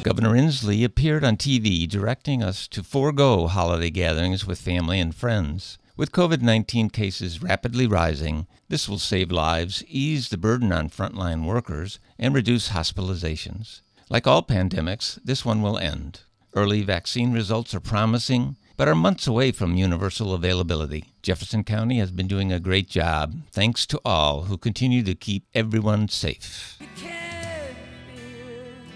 Governor Inslee appeared on TV directing us to forego holiday gatherings with family and friends. With COVID-19 cases rapidly rising, this will save lives, ease the burden on frontline workers, and reduce hospitalizations. Like all pandemics, this one will end. Early vaccine results are promising, but are months away from universal availability. Jefferson County has been doing a great job, thanks to all who continue to keep everyone safe.